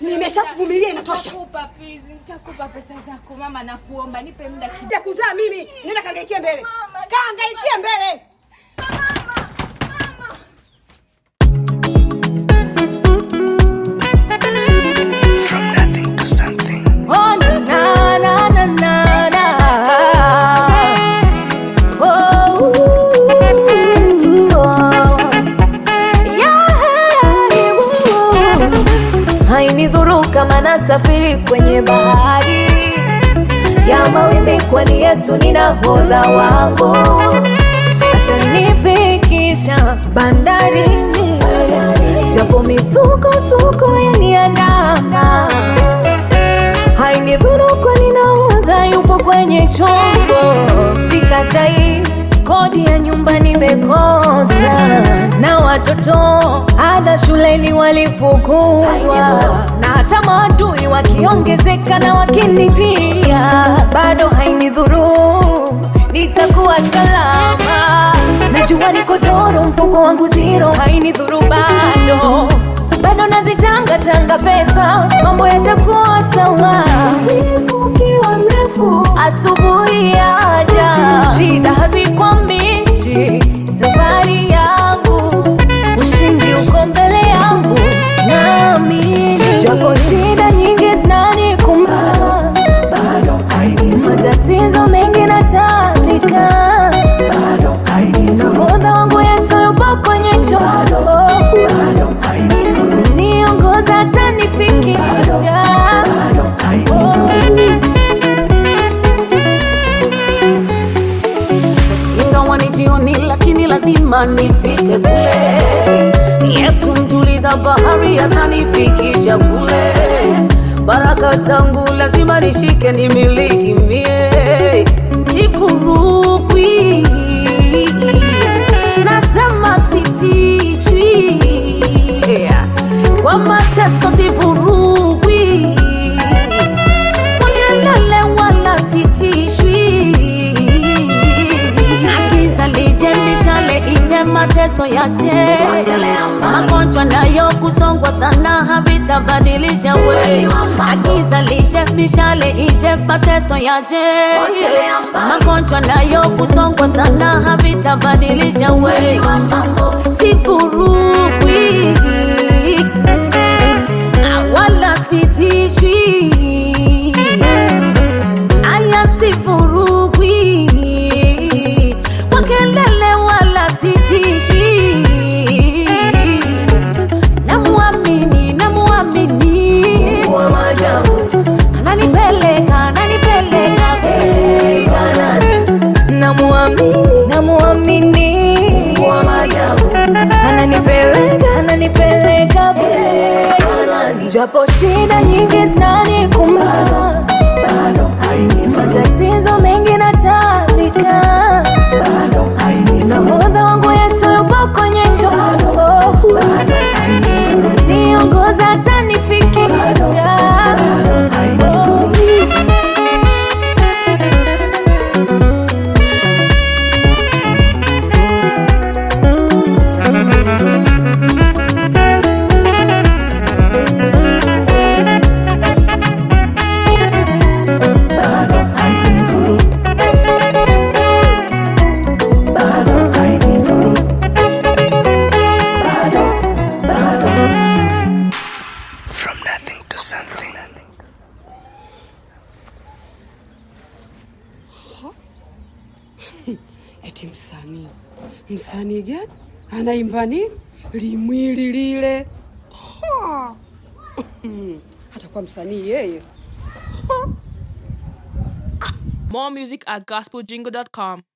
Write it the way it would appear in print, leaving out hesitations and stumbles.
Nimeshakuvumilia inatosha. Nitakupa pesa zako mama, nakuomba nipe muda kidogo. Ya kuzaa mimi, nenda kangaikie mbele. Kangaikie mbele. From nothing to something. Oh na na na na na. Oh. Hainidhuru kama nasafiri kwenye bahari ya mawimbi, kwani Yesu ni nahodha wangu. Atanifikisha bandarini, japo misukosuko yaniandama. Hainidhuru kwani nahodha yupo kwenye chombo. Sikatai kodi ya nyumba nimekosa, na watoto ada shuleni walifukuzwa, na hata maadui wakiongezeka na wakinitia, bado hainidhuru, nitakuwa salama. Najua niko doro, mfuko wangu zero, hainidhuru bado nazichanga pesa, mambo yatakuwa sawa. Usiku ukiwa mrefu, asubuhi yaja, shida hazikwambishi safari yangu, ushindi uko mbele yangu, naamini. Japo shida nyingi zinanikumba, bado hainidhuru. Matatizo mengi natabika, bado hainidhuru. Nahodha wangu Yesu yupo kwenye chombo, bado hainidhuru. Niongoza atanifikisha, bado hainidhuru. Ingawa ni jioni lakini lazima nifike kule. Yesu mtuliza bahari atanifikisha kule. Baraka zangu lazima nishike nimiliki mie. Sifurukwi, nasema sitichwi, kwa mateso sifurukwi, kwa kelele wala sitishwi. Akiza lije mishale ije mateso yache, magonjwa nayo kusongwa sana havitabadilisha we. Akiza lije mishale ije mateso yache, magonjwa nayo kusongwa sana havitabadilisha we. Sifurukwi wala sitishwi, aya sifurukwi, kwa kelele wala sitishwi. Namuamini wa maajabu, ananipeleka namuamini wa maajabu, ananipeleka japo shida nyingi zinanikumba, bado hainidhuru. Matatizo mengi natabika, bado hainidhuru. Nahodha wangu Yesu yupo kwenye chombo, bado hainidhuru. Niongoza atanifikisha, bado hainidhuru. From nothing to something. Eti msanii gani anaimba nini? Limwili lile. Hata kwa msanii yeye. More music at gospeljingle.com.